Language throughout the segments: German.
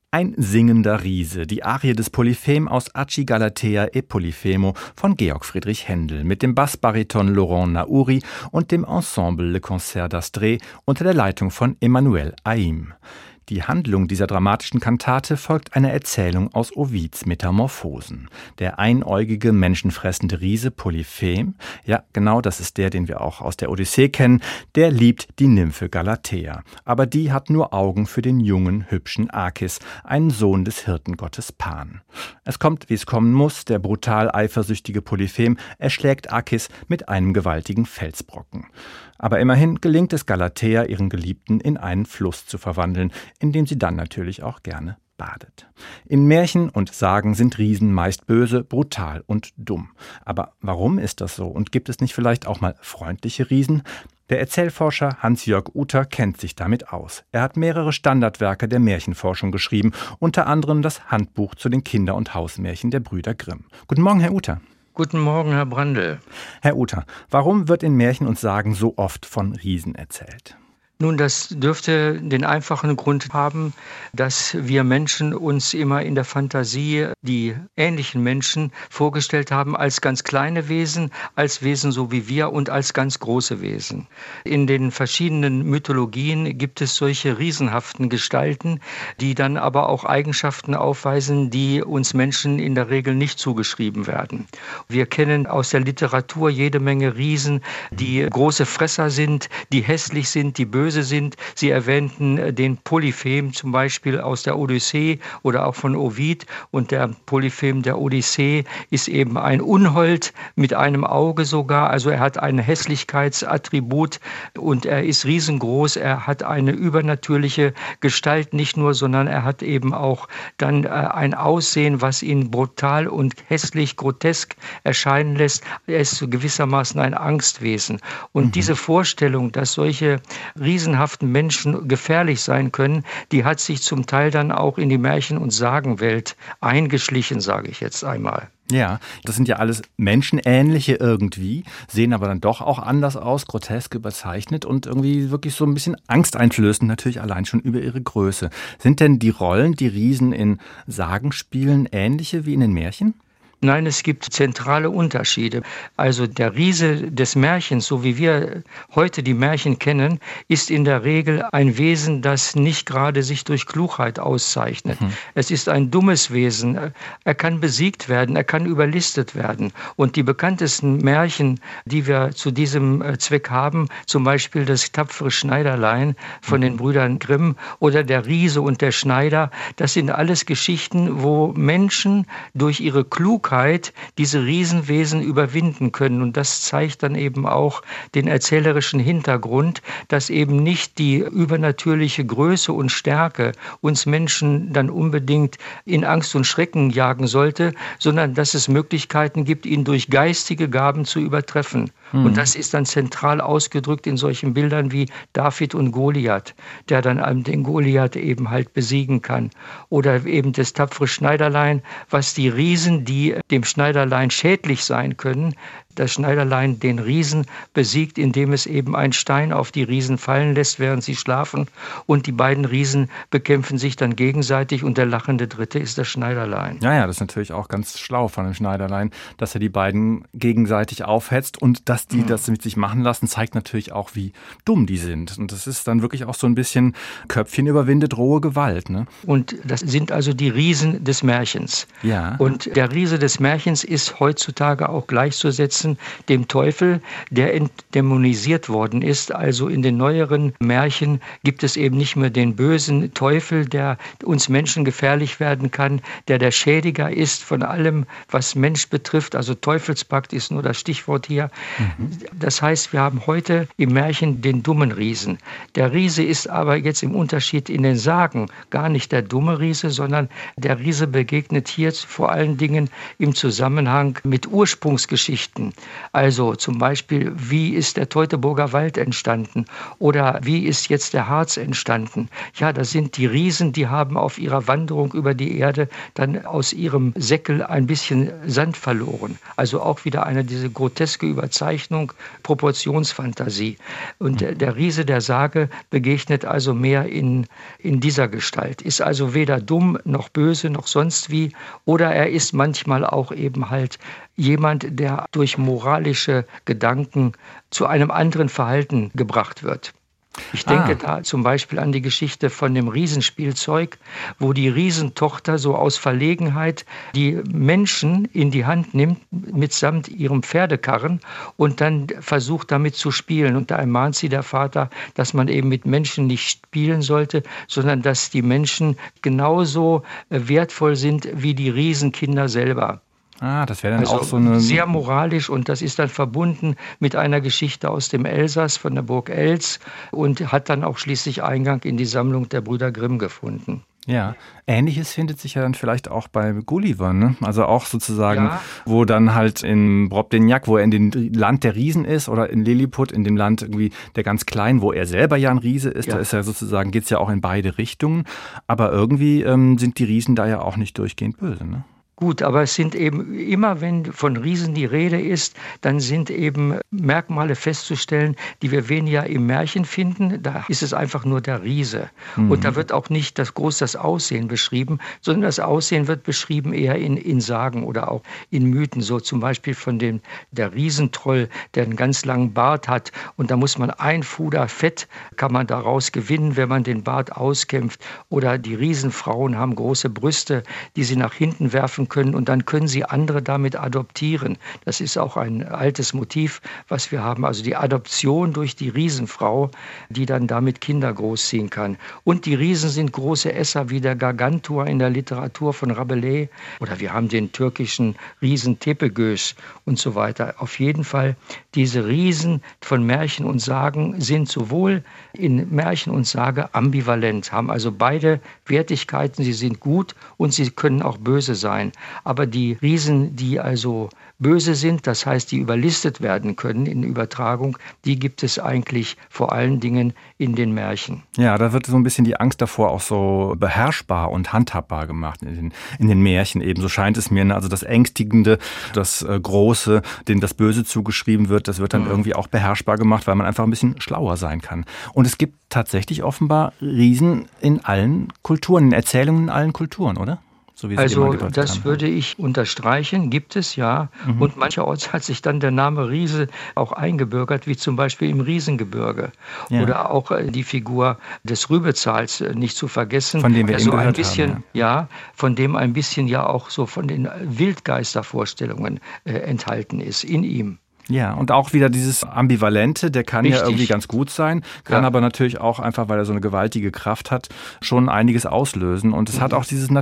Ein singender Riese, die Arie des Polyphem aus Aci Galatea e Polifemo von Georg Friedrich Händel mit dem Bassbariton Laurent Naouri und dem Ensemble Le Concert d'Astrée unter der Leitung von Emmanuel Haïm. Die Handlung dieser dramatischen Kantate folgt einer Erzählung aus Ovids Metamorphosen. Der einäugige, menschenfressende Riese Polyphem, ja genau, das ist der, den wir auch aus der Odyssee kennen, der liebt die Nymphe Galatea. Aber die hat nur Augen für den jungen, hübschen Akis, einen Sohn des Hirtengottes Pan. Es kommt, wie es kommen muss, der brutal eifersüchtige Polyphem erschlägt Akis mit einem gewaltigen Felsbrocken. Aber immerhin gelingt es Galatea, ihren Geliebten in einen Fluss zu verwandeln, in dem sie dann natürlich auch gerne badet. In Märchen und Sagen sind Riesen meist böse, brutal und dumm. Aber warum ist das so? Und gibt es nicht vielleicht auch mal freundliche Riesen? Der Erzählforscher Hans-Jörg Uter kennt sich damit aus. Er hat mehrere Standardwerke der Märchenforschung geschrieben, unter anderem das Handbuch zu den Kinder- und Hausmärchen der Brüder Grimm. Guten Morgen, Herr Uter. Guten Morgen, Herr Brandl. Herr Uter, warum wird in Märchen und Sagen so oft von Riesen erzählt? Nun, das dürfte den einfachen Grund haben, dass wir Menschen uns immer in der Fantasie die ähnlichen Menschen vorgestellt haben als ganz kleine Wesen, als Wesen so wie wir und als ganz große Wesen. In den verschiedenen Mythologien gibt es solche riesenhaften Gestalten, die dann aber auch Eigenschaften aufweisen, die uns Menschen in der Regel nicht zugeschrieben werden. Wir kennen aus der Literatur jede Menge Riesen, die große Fresser sind, die hässlich sind, die böse sind. Sie erwähnten den Polyphem zum Beispiel aus der Odyssee oder auch von Ovid. Und der Polyphem der Odyssee ist eben ein Unhold mit einem Auge sogar. Also er hat ein Hässlichkeitsattribut und er ist riesengroß. Er hat eine übernatürliche Gestalt nicht nur, sondern er hat eben auch dann ein Aussehen, was ihn brutal und hässlich, grotesk erscheinen lässt. Er ist so gewissermaßen ein Angstwesen. Und diese Vorstellung, dass solche riesenhaften Menschen gefährlich sein können, die hat sich zum Teil dann auch in die Märchen- und Sagenwelt eingeschlichen, sage ich jetzt einmal. Ja, das sind ja alles menschenähnliche irgendwie, sehen aber dann doch auch anders aus, grotesk überzeichnet und irgendwie wirklich so ein bisschen angsteinflößend, natürlich allein schon über ihre Größe. Sind denn die Rollen, die Riesen in Sagen spielen, ähnliche wie in den Märchen? Nein, es gibt zentrale Unterschiede. Also der Riese des Märchens, so wie wir heute die Märchen kennen, ist in der Regel ein Wesen, das nicht gerade sich durch Klugheit auszeichnet. Es ist ein dummes Wesen. Er kann besiegt werden, er kann überlistet werden. Und die bekanntesten Märchen, die wir zu diesem Zweck haben, zum Beispiel das tapfere Schneiderlein von den Brüdern Grimm oder der Riese und der Schneider, das sind alles Geschichten, wo Menschen durch ihre Klugheit diese Riesenwesen überwinden können. Und das zeigt dann eben auch den erzählerischen Hintergrund, dass eben nicht die übernatürliche Größe und Stärke uns Menschen dann unbedingt in Angst und Schrecken jagen sollte, sondern dass es Möglichkeiten gibt, ihn durch geistige Gaben zu übertreffen. Und das ist dann zentral ausgedrückt in solchen Bildern wie David und Goliath, der dann den Goliath eben halt besiegen kann. Oder eben das tapfere Schneiderlein, was die Riesen, die dem Schneiderlein schädlich sein können, das Schneiderlein den Riesen besiegt, indem es eben einen Stein auf die Riesen fallen lässt, während sie schlafen. Und die beiden Riesen bekämpfen sich dann gegenseitig und der lachende Dritte ist das Schneiderlein. Ja, das ist natürlich auch ganz schlau von dem Schneiderlein, dass er die beiden gegenseitig aufhetzt und dass die das mit sich machen lassen, zeigt natürlich auch, wie dumm die sind. Und das ist dann wirklich auch so ein bisschen Köpfchen überwindet rohe Gewalt, ne? Und das sind also die Riesen des Märchens. Ja. Und der Riese des Märchens ist heutzutage auch gleichzusetzen dem Teufel, der entdämonisiert worden ist. Also in den neueren Märchen gibt es eben nicht mehr den bösen Teufel, der uns Menschen gefährlich werden kann, der Schädiger ist von allem, was Mensch betrifft. Also Teufelspakt ist nur das Stichwort hier. Das heißt, wir haben heute im Märchen den dummen Riesen. Der Riese ist aber jetzt im Unterschied in den Sagen gar nicht der dumme Riese, sondern der Riese begegnet hier vor allen Dingen im Zusammenhang mit Ursprungsgeschichten. Riesen. Also zum Beispiel, wie ist der Teutoburger Wald entstanden oder wie ist jetzt der Harz entstanden? Ja, das sind die Riesen, die haben auf ihrer Wanderung über die Erde dann aus ihrem Säckel ein bisschen Sand verloren. Also auch wieder diese groteske Überzeichnung, Proportionsfantasie. Und der Riese der Sage begegnet also mehr in dieser Gestalt, ist also weder dumm noch böse noch sonst wie, oder er ist manchmal auch eben halt jemand, der durch moralische Gedanken zu einem anderen Verhalten gebracht wird. Ich denke da zum Beispiel an die Geschichte von dem Riesenspielzeug, wo die Riesentochter so aus Verlegenheit die Menschen in die Hand nimmt mitsamt ihrem Pferdekarren und dann versucht damit zu spielen. Und da ermahnt sie der Vater, dass man eben mit Menschen nicht spielen sollte, sondern dass die Menschen genauso wertvoll sind wie die Riesenkinder selber. Das wäre dann Also auch so eine... sehr moralisch, und das ist dann verbunden mit einer Geschichte aus dem Elsass von der Burg Elz und hat dann auch schließlich Eingang in die Sammlung der Brüder Grimm gefunden. Ja, Ähnliches findet sich ja dann vielleicht auch bei Gulliver, ne? Also auch sozusagen, wo dann halt in Brobdingnag, wo er in dem Land der Riesen ist, oder in Lilliput, in dem Land irgendwie der ganz Kleinen, wo er selber ja ein Riese ist, da ist ja sozusagen, geht's ja auch in beide Richtungen, aber irgendwie sind die Riesen da ja auch nicht durchgehend böse, ne? Gut, aber es sind eben immer, wenn von Riesen die Rede ist, dann sind eben Merkmale festzustellen, die wir weniger im Märchen finden. Da ist es einfach nur der Riese. Und da wird auch nicht das Aussehen beschrieben, sondern das Aussehen wird beschrieben eher in Sagen oder auch in Mythen. So zum Beispiel von der Riesentroll, der einen ganz langen Bart hat. Und da muss man ein Fuder Fett, kann man daraus gewinnen, wenn man den Bart auskämpft. Oder die Riesenfrauen haben große Brüste, die sie nach hinten werfen können, und dann können sie andere damit adoptieren. Das ist auch ein altes Motiv, was wir haben. Also die Adoption durch die Riesenfrau, die dann damit Kinder großziehen kann. Und die Riesen sind große Esser wie der Gargantua in der Literatur von Rabelais. Oder wir haben den türkischen Riesen Tepegöz und so weiter. Auf jeden Fall, diese Riesen von Märchen und Sagen sind sowohl in Märchen und Sage ambivalent, haben also beide Wertigkeiten. Sie sind gut und sie können auch böse sein. Aber die Riesen, die also böse sind, das heißt, die überlistet werden können in Übertragung, die gibt es eigentlich vor allen Dingen in den Märchen. Ja, da wird so ein bisschen die Angst davor auch so beherrschbar und handhabbar gemacht in den Märchen eben. So scheint es mir, ne? Also das Ängstigende, das Große, dem das Böse zugeschrieben wird, das wird dann irgendwie auch beherrschbar gemacht, weil man einfach ein bisschen schlauer sein kann. Und es gibt tatsächlich offenbar Riesen in allen Kulturen, in Erzählungen in allen Kulturen, oder? So wie Sie Also gedeutet das haben. würde ich unterstreichen, gibt es ja. Und mancherorts hat sich dann der Name Riese auch eingebürgert, wie zum Beispiel im Riesengebirge. Ja. Oder auch die Figur des Rübezahls nicht zu vergessen. Von dem wir der eben so ein gehört bisschen, haben, von dem ein bisschen ja auch so von den Wildgeistervorstellungen enthalten ist in ihm. Ja, und auch wieder dieses Ambivalente, der kann ja irgendwie ganz gut sein, kann aber natürlich auch einfach, weil er so eine gewaltige Kraft hat, schon einiges auslösen. Und es hat auch dieses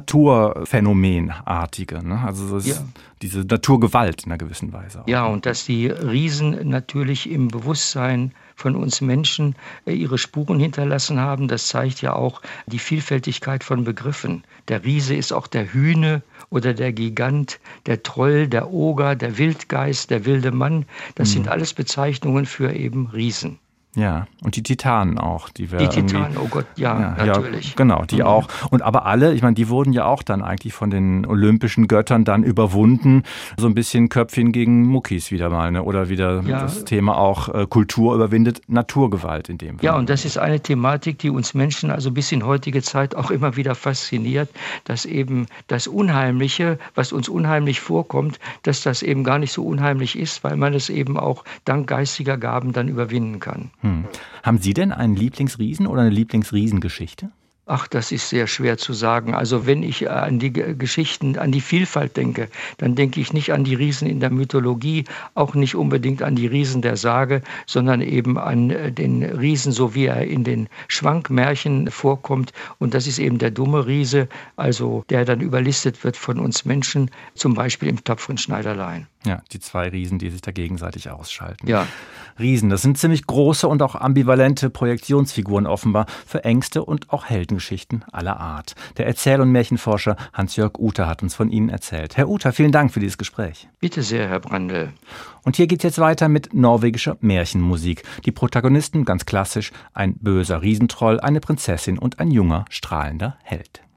Naturphänomenartige, ne? Also das ist diese Naturgewalt in einer gewissen Weise auch. Ja, und dass die Riesen natürlich im Bewusstsein von uns Menschen ihre Spuren hinterlassen haben, das zeigt ja auch die Vielfältigkeit von Begriffen. Der Riese ist auch der Hüne oder der Gigant, der Troll, der Oger, der Wildgeist, der wilde Mann. Das sind alles Bezeichnungen für eben Riesen. Ja, und die Titanen auch. Die Titanen, oh Gott, natürlich. Ja, genau, die auch. Und aber alle, ich meine, die wurden ja auch dann eigentlich von den olympischen Göttern dann überwunden. So ein bisschen Köpfchen gegen Muckis wieder mal, ne? Oder wieder das Thema auch Kultur überwindet Naturgewalt in dem Fall. Ja, und das ist eine Thematik, die uns Menschen also bis in heutige Zeit auch immer wieder fasziniert, dass eben das Unheimliche, was uns unheimlich vorkommt, dass das eben gar nicht so unheimlich ist, weil man es eben auch dank geistiger Gaben dann überwinden kann. Haben Sie denn einen Lieblingsriesen oder eine Lieblingsriesengeschichte? Ach, das ist sehr schwer zu sagen. Also wenn ich an die Geschichten, an die Vielfalt denke, dann denke ich nicht an die Riesen in der Mythologie, auch nicht unbedingt an die Riesen der Sage, sondern eben an den Riesen, so wie er in den Schwankmärchen vorkommt. Und das ist eben der dumme Riese, also der dann überlistet wird von uns Menschen, zum Beispiel im tapferen Schneiderlein. Ja, die zwei Riesen, die sich da gegenseitig ausschalten. Ja. Riesen, das sind ziemlich große und auch ambivalente Projektionsfiguren offenbar für Ängste und auch Heldengeschichten aller Art. Der Erzähl- und Märchenforscher Hans-Jörg Uther hat uns von Ihnen erzählt. Herr Uther, vielen Dank für dieses Gespräch. Bitte sehr, Herr Brandl. Und hier geht's jetzt weiter mit norwegischer Märchenmusik. Die Protagonisten ganz klassisch: ein böser Riesentroll, eine Prinzessin und ein junger, strahlender Held.